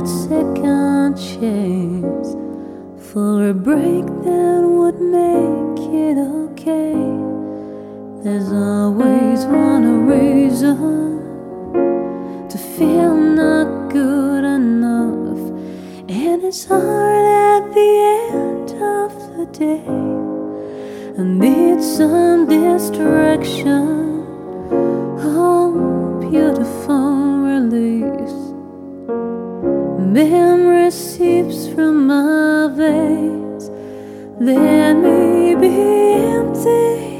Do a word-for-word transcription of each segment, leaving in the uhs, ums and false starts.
that second chance for a break that would make it okay. There's always one reason to feel not good enough, and it's hard at the end of the day. I need some distraction, oh beautiful release. Memory seeps from my veins, let me be empty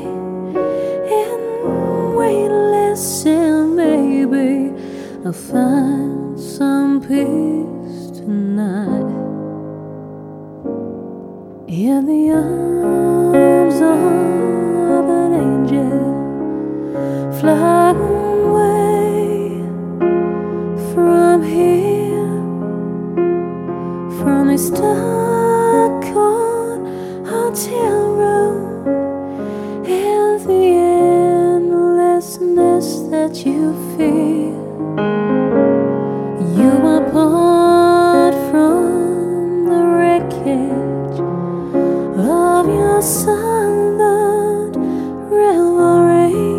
and weightless, and maybe I'll find some peace tonight in the arms of an angel. Fly away from here, from this dark cold hotel room, and the endlessness that you feel. You are part from the wreckage of your silent revelry.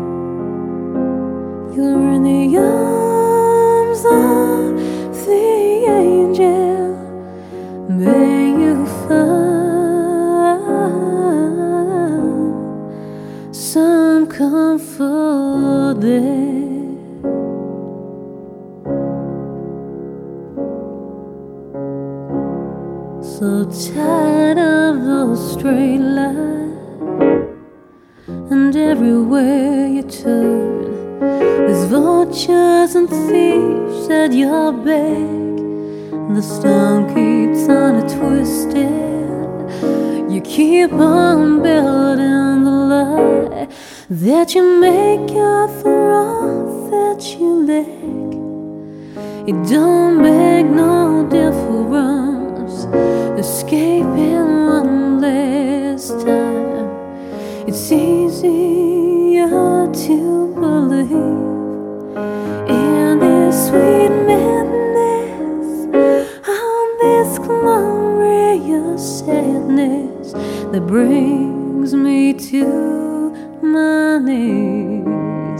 You're in the arms of the angel. May you find some comfort there. So tired of those straight lines, and everywhere you turn there's vultures and thieves at your back. The storm keeps on a twisting. You keep on building the lie that you make up for all that you lack. It don't make no difference escaping one last time. It's easier to believe in this sweet madness, on this glorious sadness that brings me to my knees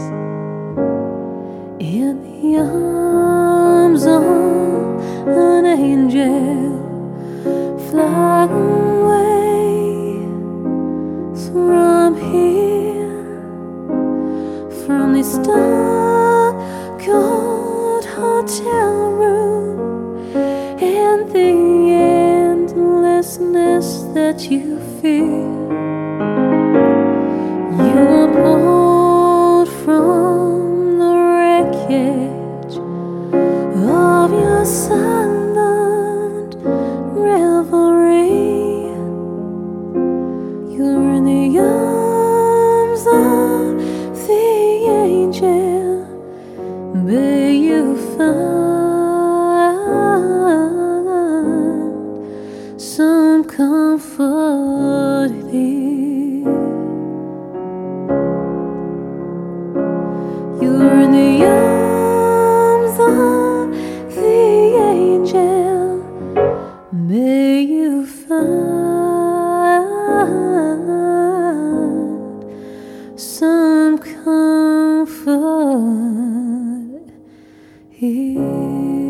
in the arms of an angel. Fly away from here, from this dark cold hotel room, and the endlessness that you feel. You are pulled from the wreckage of your silent revelry. You're in the arms of the angel. May you find some comfort here. You're in the arms of the angel. May you find some comfort here.